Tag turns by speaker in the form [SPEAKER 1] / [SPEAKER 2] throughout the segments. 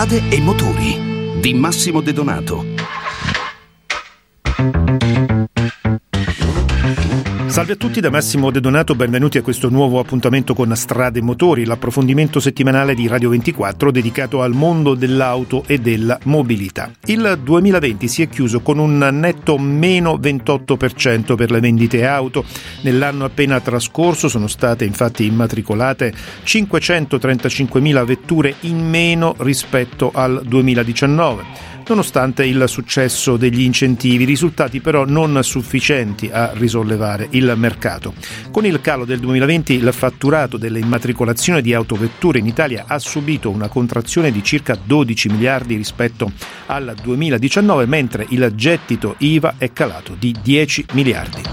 [SPEAKER 1] Strade e motori di Massimo De Donato.
[SPEAKER 2] Salve a tutti da Massimo De Donato, benvenuti a questo nuovo appuntamento con Strade e Motori, l'approfondimento settimanale di Radio 24 dedicato al mondo dell'auto e della mobilità. Il 2020 si è chiuso con un netto meno 28% per le vendite auto. Nell'anno appena trascorso sono state infatti immatricolate 535.000 vetture in meno rispetto al 2019. Nonostante il successo degli incentivi, risultati però non sufficienti a risollevare il mercato. Con il calo del 2020 il fatturato delle immatricolazioni di autovetture in Italia ha subito una contrazione di circa 12 miliardi rispetto al 2019, mentre il gettito IVA è calato di 10 miliardi.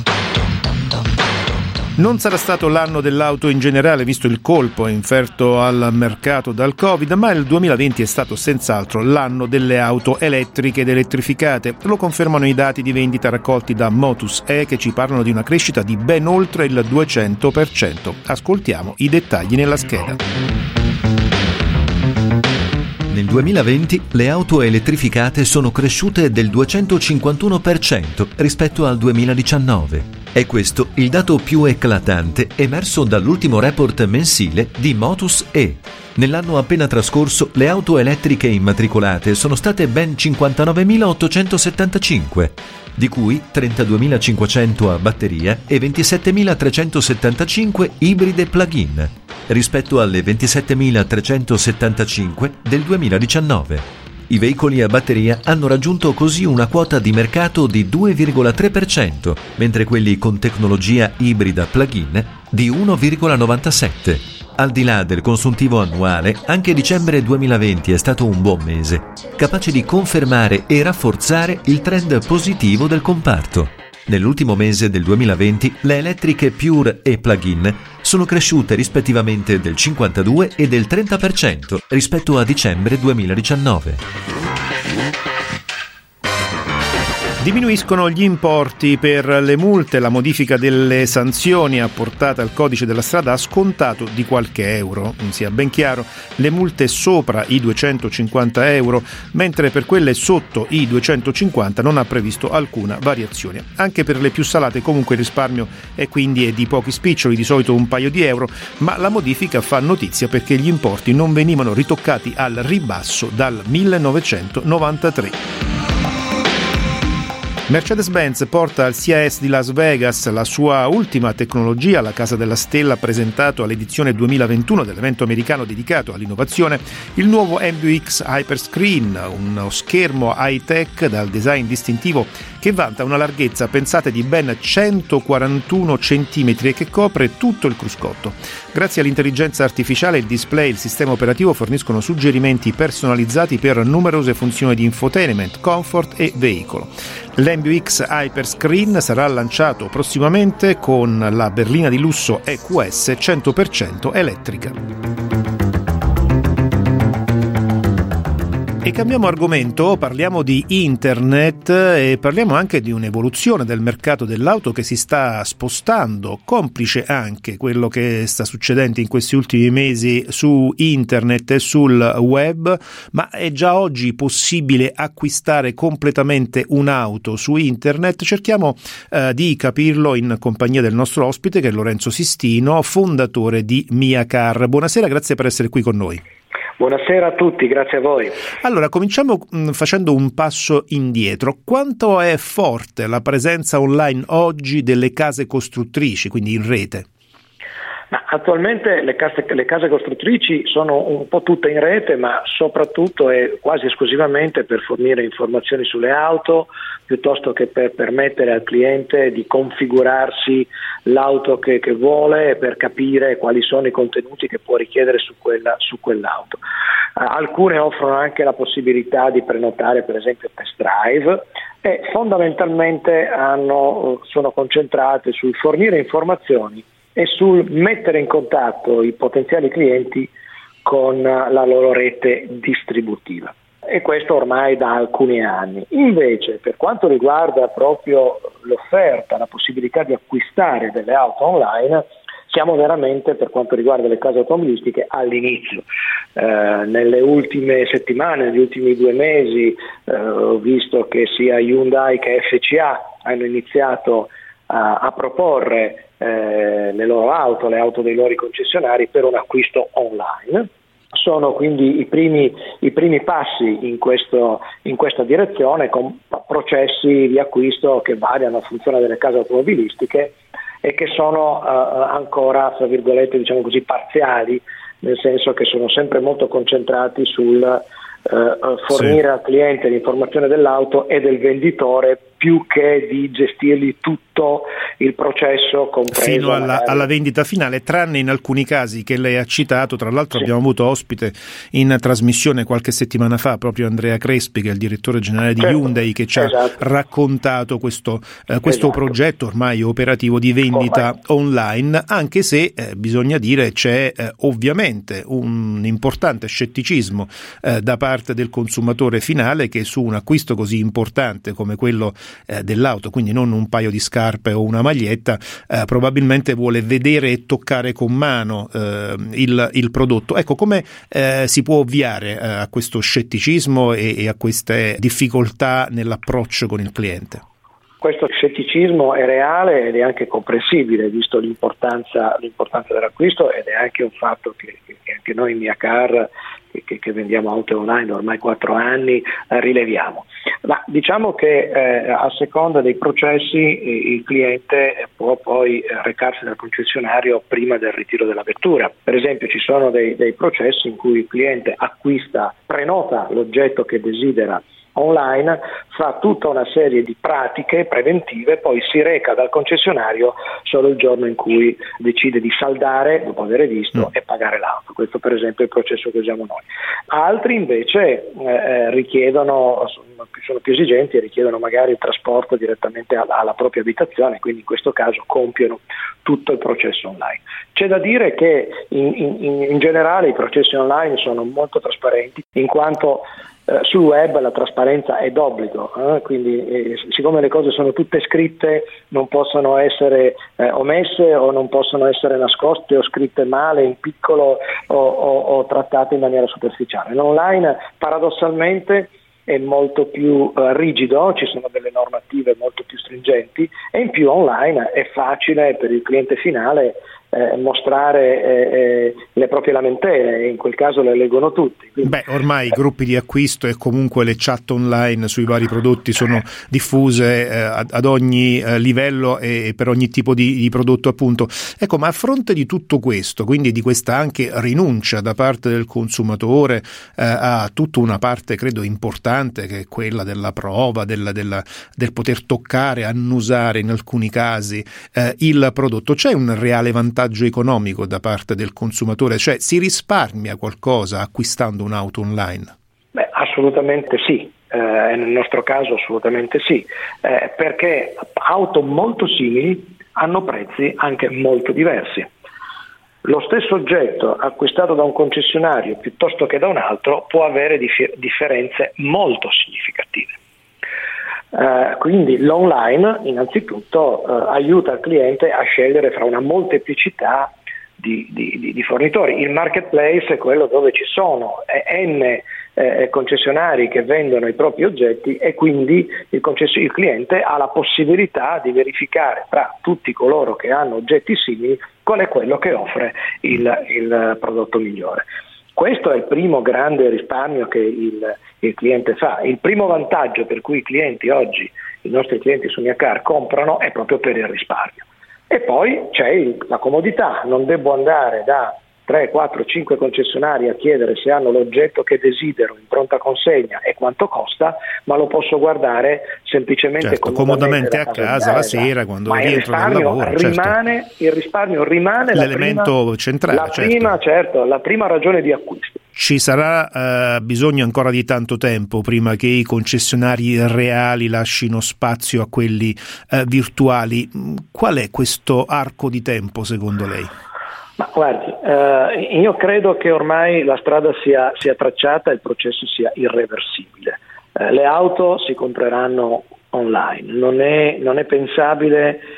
[SPEAKER 2] Non sarà stato l'anno dell'auto in generale, visto il colpo inferto al mercato dal Covid, ma il 2020 è stato senz'altro l'anno delle auto elettriche ed elettrificate. Lo confermano i dati di vendita raccolti da Motus E, che ci parlano di una crescita di ben oltre il 200%. Ascoltiamo i dettagli nella scheda.
[SPEAKER 3] Nel 2020 le auto elettrificate sono cresciute del 251% rispetto al 2019. È questo il dato più eclatante emerso dall'ultimo report mensile di Motus E. Nell'anno appena trascorso le auto elettriche immatricolate sono state ben 59.875, di cui 32.500 a batteria e 27.375 ibride plug-in, rispetto alle 27.375 del 2019. I veicoli a batteria hanno raggiunto così una quota di mercato di 2,3%, mentre quelli con tecnologia ibrida plug-in di 1,97%. Al di là del consuntivo annuale, anche dicembre 2020 è stato un buon mese, capace di confermare e rafforzare il trend positivo del comparto. Nell'ultimo mese del 2020 le elettriche pure e plug-in sono cresciute rispettivamente del 52% e del 30% rispetto a dicembre 2019.
[SPEAKER 2] Diminuiscono gli importi per le multe, la modifica delle sanzioni apportata al codice della strada ha scontato di qualche euro. Sia ben chiaro, le multe sopra i 250 euro, mentre per quelle sotto i 250 non ha previsto alcuna variazione. Anche per le più salate comunque il risparmio è quindi di pochi spiccioli, di solito un paio di euro, ma la modifica fa notizia perché gli importi non venivano ritoccati al ribasso dal 1993. Mercedes-Benz porta al CES di Las Vegas la sua ultima tecnologia, la Casa della Stella, presentato all'edizione 2021 dell'evento americano dedicato all'innovazione, il nuovo MBUX Hyperscreen, uno schermo high-tech dal design distintivo che vanta una larghezza, pensate, di ben 141 cm e che copre tutto il cruscotto. Grazie all'intelligenza artificiale, il display e il sistema operativo forniscono suggerimenti personalizzati per numerose funzioni di infotainment, comfort e veicolo. L'MBUX Hyperscreen sarà lanciato prossimamente con la berlina di lusso EQS 100% elettrica. E cambiamo argomento, parliamo di internet e parliamo anche di un'evoluzione del mercato dell'auto che si sta spostando, complice anche quello che sta succedendo in questi ultimi mesi su internet e sul web, ma è già oggi possibile acquistare completamente un'auto su internet. Cerchiamo di capirlo in compagnia del nostro ospite, che è Lorenzo Sistino, fondatore di Mia Car. Buonasera, grazie per essere qui con noi.
[SPEAKER 4] Buonasera a tutti, grazie a voi.
[SPEAKER 2] Allora, cominciamo facendo un passo indietro. Quanto è forte la presenza online oggi delle case costruttrici, quindi in rete?
[SPEAKER 4] Ma attualmente le case costruttrici sono un po' tutte in rete, ma soprattutto e quasi esclusivamente per fornire informazioni sulle auto, piuttosto che per permettere al cliente di configurarsi l'auto che vuole, per capire quali sono i contenuti che può richiedere su quell'auto. Alcune offrono anche la possibilità di prenotare per esempio test drive e fondamentalmente sono concentrate sul fornire informazioni e sul mettere in contatto i potenziali clienti con la loro rete distributiva. E questo ormai da alcuni anni. Invece, per quanto riguarda proprio l'offerta, la possibilità di acquistare delle auto online, Siamo veramente, per quanto riguarda le case automobilistiche, all'inizio. Nelle ultime settimane, negli ultimi 2 mesi, ho visto che sia Hyundai che FCA hanno iniziato a proporre le loro auto, le auto dei loro concessionari per un acquisto online. Sono quindi i primi passi in questa direzione, con processi di acquisto che variano a funzione delle case automobilistiche e che sono ancora, tra virgolette, diciamo così, parziali, nel senso che sono sempre molto concentrati sul fornire al cliente l'informazione dell'auto e del venditore, più che di gestirgli tutto il processo compreso
[SPEAKER 2] fino alla vendita finale, tranne in alcuni casi che lei ha citato. Tra l'altro abbiamo avuto ospite in trasmissione qualche settimana fa proprio Andrea Crespi, che è il direttore generale di Hyundai, che ci ha raccontato questo progetto ormai operativo di vendita online, anche se bisogna dire c'è ovviamente un importante scetticismo da parte del consumatore finale, che su un acquisto così importante come quello dell'auto, quindi non un paio di scarpe o una maglietta, probabilmente vuole vedere e toccare con mano il prodotto. Ecco, come si può ovviare a questo scetticismo e a queste difficoltà nell'approccio con il cliente?
[SPEAKER 4] Questo scetticismo è reale ed è anche comprensibile, visto l'importanza dell'acquisto, ed è anche un fatto che anche noi in Mia Car, che vendiamo auto online ormai 4 anni, rileviamo. Ma diciamo che a seconda dei processi il cliente può poi recarsi dal concessionario prima del ritiro della vettura. Per esempio, ci sono dei processi in cui il cliente prenota l'oggetto che desidera online, fa tutta una serie di pratiche preventive, poi si reca dal concessionario solo il giorno in cui decide di saldare dopo aver visto e pagare l'auto. Questo per esempio è il processo che usiamo noi. Altri invece sono più esigenti e richiedono magari il trasporto direttamente alla propria abitazione, quindi in questo caso compiono tutto il processo online. C'è da dire che in generale i processi online sono molto trasparenti, in quanto sul web la trasparenza è d'obbligo, quindi siccome le cose sono tutte scritte, non possono essere omesse o non possono essere nascoste o scritte male, in piccolo o trattate in maniera superficiale. L'online paradossalmente è molto più rigido, ci sono delle normative molto più stringenti, e in più online è facile per il cliente finale mostrare le proprie lamentele, e in quel caso le leggono tutti. Quindi,
[SPEAKER 2] ormai i gruppi di acquisto e comunque le chat online sui vari prodotti sono diffuse ad ogni livello e per ogni tipo di prodotto, appunto. Ecco, ma a fronte di tutto questo, quindi di questa anche rinuncia da parte del consumatore a tutta una parte credo importante, che è quella della prova, del poter toccare, annusare in alcuni casi il prodotto, c'è un reale vantaggio economico da parte del consumatore? Cioè, si risparmia qualcosa acquistando un'auto online?
[SPEAKER 4] Assolutamente sì. Nel nostro caso assolutamente sì, perché auto molto simili hanno prezzi anche molto diversi. Lo stesso oggetto acquistato da un concessionario piuttosto che da un altro può avere differenze molto significative. Quindi l'online innanzitutto aiuta il cliente a scegliere fra una molteplicità di fornitori. Il marketplace è quello dove ci sono n concessionari che vendono i propri oggetti, e quindi il cliente ha la possibilità di verificare tra tutti coloro che hanno oggetti simili qual è quello che offre il prodotto migliore. Questo è il primo grande risparmio che il cliente fa. Il primo vantaggio per cui i nostri clienti su Mia Car comprano, è proprio per il risparmio. E poi c'è la comodità, non devo andare da 3, 4, 5 concessionari a chiedere se hanno l'oggetto che desidero in pronta consegna e quanto costa, ma lo posso guardare semplicemente
[SPEAKER 2] comodamente a casa la sera quando rientro dal lavoro.
[SPEAKER 4] Il risparmio rimane
[SPEAKER 2] l'elemento centrale.
[SPEAKER 4] La prima ragione di acquisto.
[SPEAKER 2] Ci sarà bisogno ancora di tanto tempo prima che i concessionari reali lascino spazio a quelli virtuali. Qual è questo arco di tempo secondo lei?
[SPEAKER 4] Ma guardi, io credo che ormai la strada sia tracciata e il processo sia irreversibile. Le auto si compreranno online, non è pensabile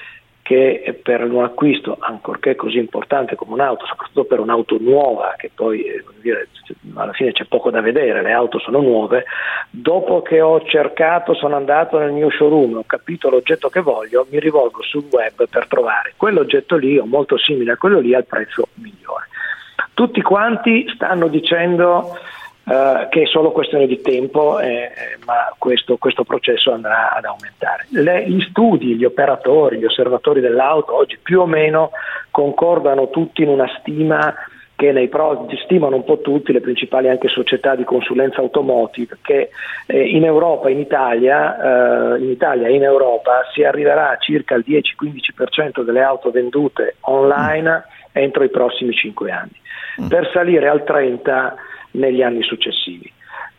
[SPEAKER 4] che per un acquisto, ancorché così importante come un'auto, soprattutto per un'auto nuova, che poi alla fine c'è poco da vedere, le auto sono nuove, dopo che ho cercato, sono andato nel mio showroom, ho capito l'oggetto che voglio, mi rivolgo sul web per trovare quell'oggetto lì o molto simile a quello lì al prezzo migliore. Tutti quanti stanno dicendo che è solo questione di tempo, ma questo processo andrà ad aumentare. Gli studi, gli operatori, gli osservatori dell'auto oggi più o meno concordano tutti in una stima che stimano un po' tutti, le principali anche società di consulenza automotive, che in Europa, in Italia e in Europa si arriverà a circa il 10-15% delle auto vendute online entro i prossimi 5 anni, per salire al 30% negli anni successivi.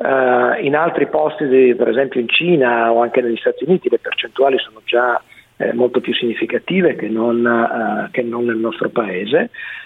[SPEAKER 4] In altri posti, per esempio in Cina o anche negli Stati Uniti, le percentuali sono già molto più significative che non nel nostro paese,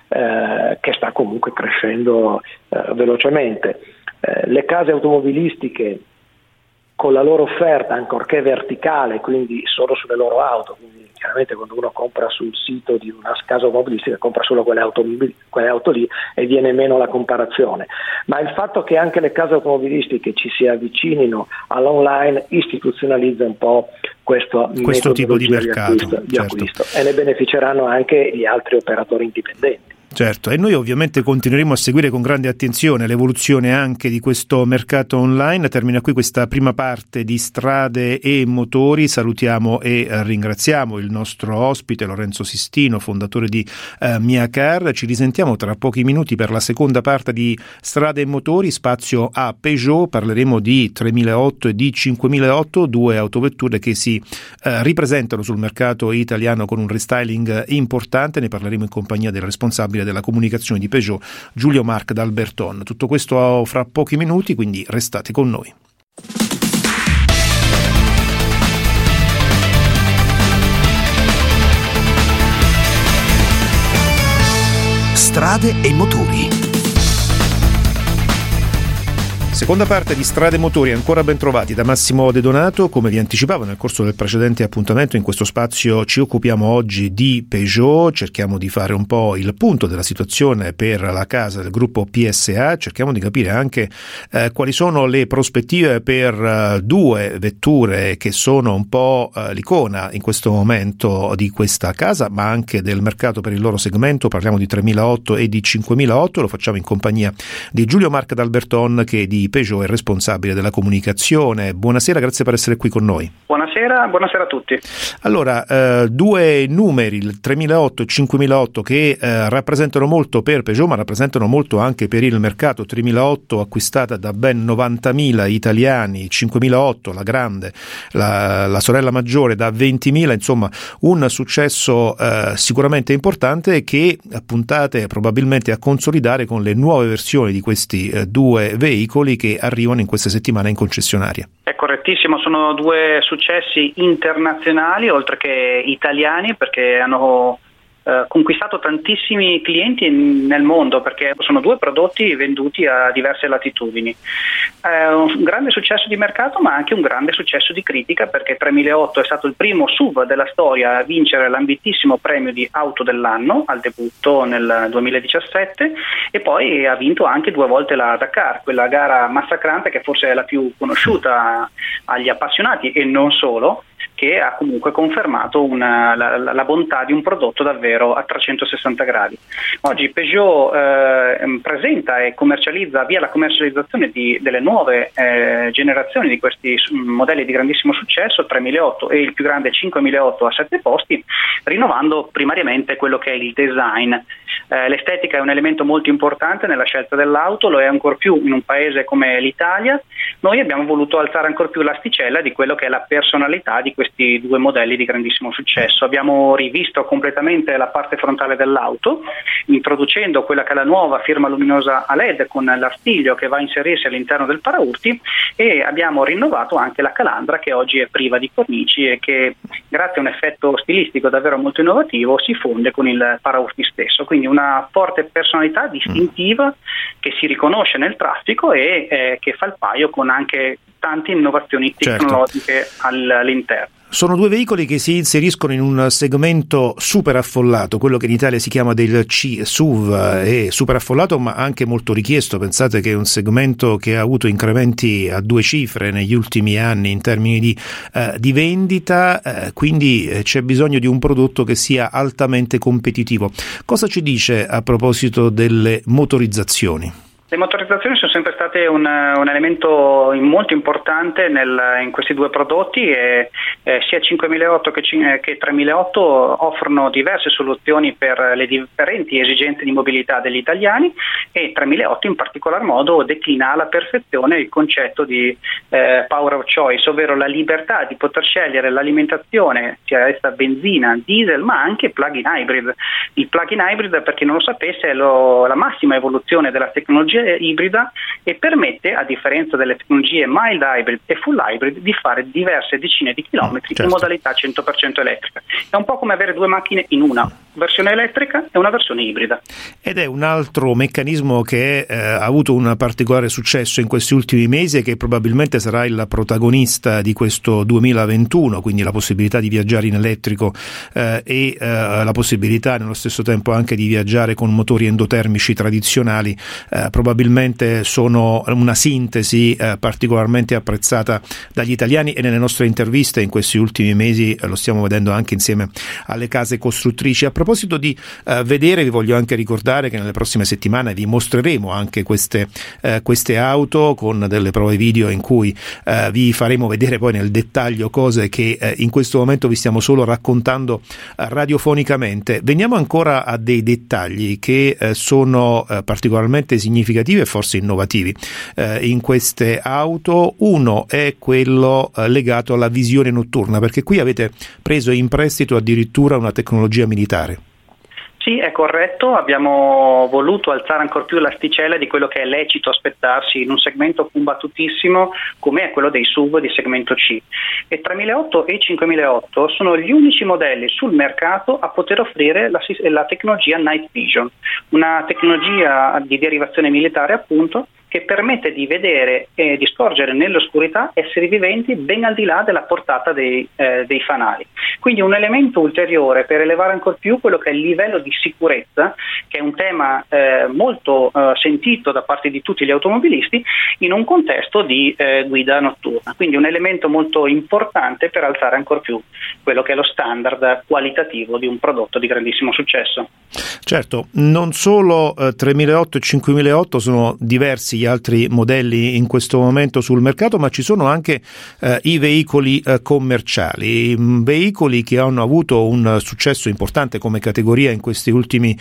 [SPEAKER 4] che sta comunque crescendo velocemente. Le case automobilistiche, con la loro offerta, ancorché verticale, quindi solo sulle loro auto, quindi chiaramente quando uno compra sul sito di una casa automobilistica compra solo quelle auto lì e viene meno la comparazione, ma il fatto che anche le case automobilistiche ci si avvicinino all'online istituzionalizza un po' questo
[SPEAKER 2] tipo di mercato
[SPEAKER 4] di acquisto, e ne beneficeranno anche gli altri operatori indipendenti.
[SPEAKER 2] Certo, e noi ovviamente continueremo a seguire con grande attenzione l'evoluzione anche di questo mercato online. Termina qui questa prima parte di Strade e Motori. Salutiamo e ringraziamo il nostro ospite Lorenzo Sistino, fondatore di Miacar. Ci risentiamo tra pochi minuti per la seconda parte di Strade e Motori, spazio a Peugeot. Parleremo di 3008 e di 5008, due autovetture che si ripresentano sul mercato italiano con un restyling importante. Ne parleremo in compagnia del responsabile della comunicazione di Peugeot, Giulio Marc d'Alberton. Tutto questo fra pochi minuti, quindi restate con noi.
[SPEAKER 1] Strade e Motori.
[SPEAKER 2] Seconda parte di Strade e Motori, ancora ben trovati da Massimo De Donato. Come vi anticipavo nel corso del precedente appuntamento, in questo spazio ci occupiamo oggi di Peugeot, cerchiamo di fare un po' il punto della situazione per la casa del gruppo PSA, cerchiamo di capire anche quali sono le prospettive per due vetture che sono un po' l'icona in questo momento di questa casa, ma anche del mercato per il loro segmento. Parliamo di 3008 e di 5008, lo facciamo in compagnia di Giulio Marc d'Alberton, che è di Peugeot è responsabile della comunicazione. Buonasera, grazie per essere qui con noi.
[SPEAKER 5] Buonasera a tutti.
[SPEAKER 2] Allora, due numeri, il 3008 e il 5008, che rappresentano molto per Peugeot, ma rappresentano molto anche per il mercato. 3008 acquistata da ben 90.000 italiani, 5008 la grande, la sorella maggiore, da 20.000, insomma un successo sicuramente importante, che puntate probabilmente a consolidare con le nuove versioni di questi due veicoli che arrivano in queste settimane in concessionaria.
[SPEAKER 5] È correttissimo, sono due successi internazionali oltre che italiani, perché hanno conquistato tantissimi clienti nel mondo, perché sono due prodotti venduti a diverse latitudini. Un grande successo di mercato, ma anche un grande successo di critica, perché 3008 è stato il primo SUV della storia a vincere l'ambitissimo premio di auto dell'anno al debutto nel 2017, e poi ha vinto anche 2 volte la Dakar, quella gara massacrante che forse è la più conosciuta agli appassionati e non solo, che ha comunque confermato la bontà di un prodotto davvero a 360 gradi. Oggi Peugeot presenta e commercializza, avvia la commercializzazione delle nuove generazioni di questi modelli di grandissimo successo, 3008 e il più grande 5008 a 7 posti, rinnovando primariamente quello che è il design. L'estetica è un elemento molto importante nella scelta dell'auto, lo è ancor più in un paese come l'Italia. Noi abbiamo voluto alzare ancor più l'asticella di quello che è la personalità di questi due modelli di grandissimo successo. Abbiamo rivisto completamente la parte frontale dell'auto, introducendo quella che è la nuova firma luminosa a LED con l'artiglio che va a inserirsi all'interno del paraurti, e abbiamo rinnovato anche la calandra, che oggi è priva di cornici e che, grazie a un effetto stilistico davvero molto innovativo, si fonde con il paraurti stesso. Quindi una forte personalità distintiva che si riconosce nel traffico e che fa il paio con anche tante innovazioni tecnologiche all'interno.
[SPEAKER 2] Sono due veicoli che si inseriscono in un segmento super affollato, quello che in Italia si chiama del C-SUV, è super affollato ma anche molto richiesto. Pensate che è un segmento che ha avuto incrementi a 2 cifre negli ultimi anni in termini di vendita, quindi c'è bisogno di un prodotto che sia altamente competitivo. Cosa ci dice a proposito delle motorizzazioni?
[SPEAKER 5] Le motorizzazioni sono sempre state un elemento molto importante in questi due prodotti e sia 5008 che 3008 offrono diverse soluzioni per le differenti esigenze di mobilità degli italiani, e 3008 in particolar modo declina alla perfezione il concetto di power of choice, ovvero la libertà di poter scegliere l'alimentazione, sia essa benzina, diesel, ma anche plug-in hybrid. Il plug-in hybrid, per chi non lo sapesse, è la massima evoluzione della tecnologia ibrida e permette, a differenza delle tecnologie mild hybrid e full hybrid, di fare diverse decine di chilometri in modalità 100% elettrica. È un po' come avere due macchine in una versione elettrica e una versione ibrida.
[SPEAKER 2] Ed è un altro meccanismo che ha avuto un particolare successo in questi ultimi mesi e che probabilmente sarà il protagonista di questo 2021, quindi la possibilità di viaggiare in elettrico e la possibilità nello stesso tempo anche di viaggiare con motori endotermici tradizionali. Probabilmente sono una sintesi particolarmente apprezzata dagli italiani, e nelle nostre interviste in questi ultimi mesi lo stiamo vedendo anche insieme alle case costruttrici. A proposito di vedere, vi voglio anche ricordare che nelle prossime settimane vi mostreremo anche queste auto con delle prove video in cui vi faremo vedere poi nel dettaglio cose che in questo momento vi stiamo solo raccontando radiofonicamente. Veniamo ancora a dei dettagli che sono particolarmente significativi e forse innovativi in queste auto. Uno è quello legato alla visione notturna, perché qui avete preso in prestito addirittura una tecnologia militare.
[SPEAKER 5] Sì, è corretto, abbiamo voluto alzare ancora più l'asticella di quello che è lecito aspettarsi in un segmento combattutissimo come è quello dei SUV di segmento C. E 3008 e 5008 sono gli unici modelli sul mercato a poter offrire la tecnologia Night Vision, una tecnologia di derivazione militare appunto, che permette di vedere e di scorgere nell'oscurità esseri viventi ben al di là della portata dei fanali. Quindi un elemento ulteriore per elevare ancora più quello che è il livello di sicurezza, che è un tema molto sentito da parte di tutti gli automobilisti in un contesto di guida notturna. Quindi un elemento molto importante per alzare ancora più quello che è lo standard qualitativo di un prodotto di grandissimo successo.
[SPEAKER 2] Certo, non solo 3008 e 5008 sono diversi gli altri modelli in questo momento sul mercato, ma ci sono anche i veicoli commerciali, veicoli che hanno avuto un successo importante come categoria in questi ultimi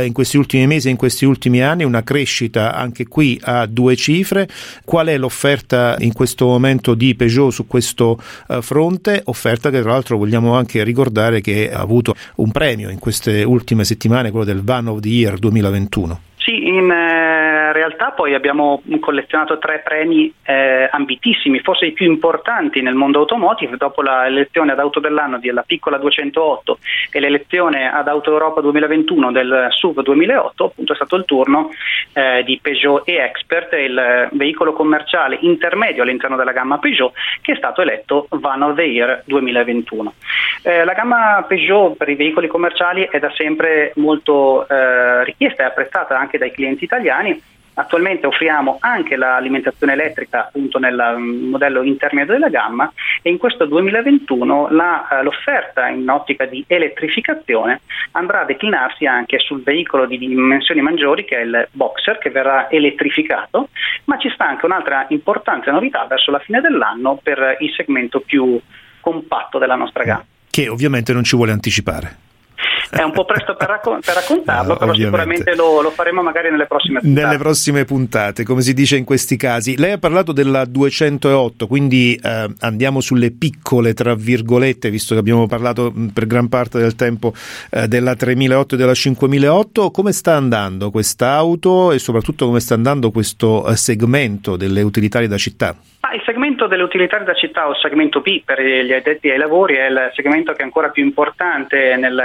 [SPEAKER 2] mesi, in questi ultimi anni, una crescita anche qui a 2 cifre. Qual è l'offerta in questo momento di Peugeot su questo fronte? Offerta che tra l'altro vogliamo anche ricordare che ha avuto un premio in queste ultime settimane, quello del Van of the Year 2021.
[SPEAKER 5] Sì, in realtà poi abbiamo collezionato 3 premi ambitissimi, forse i più importanti nel mondo automotive, dopo l'elezione ad auto dell'anno della piccola 208 e l'elezione ad Auto Europa 2021 del SUV 2008, appunto è stato il turno di Peugeot e-Expert, il veicolo commerciale intermedio all'interno della gamma Peugeot, che è stato eletto Van of the Year 2021. La gamma Peugeot per i veicoli commerciali è da sempre molto richiesta e apprezzata anche dai clienti italiani. Attualmente offriamo anche l'alimentazione elettrica appunto nel modello intermedio della gamma, e in questo 2021 l'offerta in ottica di elettrificazione andrà a declinarsi anche sul veicolo di dimensioni maggiori, che è il Boxer, che verrà elettrificato, ma ci sta anche un'altra importante novità verso la fine dell'anno per il segmento più compatto della nostra gamma,
[SPEAKER 2] che ovviamente non ci vuole anticipare.
[SPEAKER 5] È un po' presto per raccontarlo, però ovviamente. Sicuramente lo faremo magari nelle prossime puntate.
[SPEAKER 2] Nelle prossime puntate, come si dice in questi casi. Lei ha parlato della 208, quindi andiamo sulle piccole, tra virgolette, visto che abbiamo parlato per gran parte del tempo della 3008 e della 5008. Come sta andando quest'auto e soprattutto come sta andando questo segmento delle utilitarie da città?
[SPEAKER 5] Il segmento delle utilitarie da città, o il segmento B per gli addetti ai lavori, è il segmento che è ancora più importante nel mercato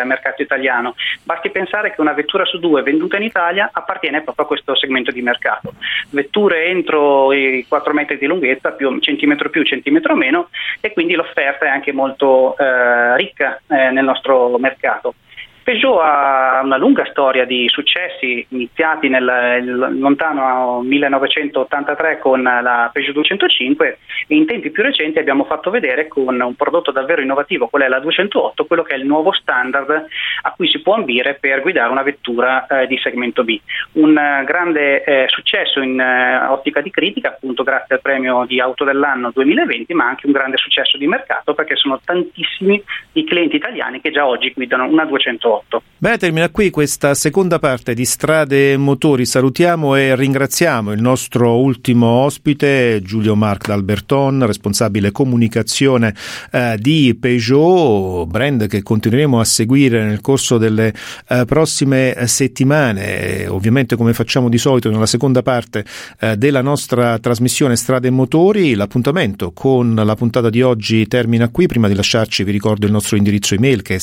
[SPEAKER 5] italiano. Basti pensare che una vettura su 2 venduta in Italia appartiene proprio a questo segmento di mercato. Vetture entro i 4 metri di lunghezza, più centimetro più, centimetro meno, e quindi l'offerta è anche molto ricca nel nostro mercato. Peugeot ha una lunga storia di successi iniziati nel lontano 1983 con la Peugeot 205 e in tempi più recenti abbiamo fatto vedere con un prodotto davvero innovativo, qual è la 208, quello che è il nuovo standard a cui si può ambire per guidare una vettura di segmento B. Un grande successo in ottica di critica, appunto grazie al premio di auto dell'anno 2020, ma anche un grande successo di mercato perché sono tantissimi i clienti italiani che già oggi guidano una 208.
[SPEAKER 2] Bene, termina qui questa seconda parte di Strade e Motori. Salutiamo e ringraziamo il nostro ultimo ospite, Giulio Marc d'Alberton, responsabile comunicazione di Peugeot, brand che continueremo a seguire nel corso delle prossime settimane. Ovviamente, come facciamo di solito nella seconda parte della nostra trasmissione Strade e Motori, l'appuntamento con la puntata di oggi termina qui. Prima di lasciarci vi ricordo il nostro indirizzo email che è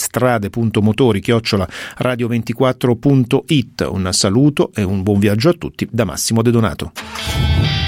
[SPEAKER 2] strade.motori@radio24.it. Un saluto e un buon viaggio a tutti da Massimo De Donato.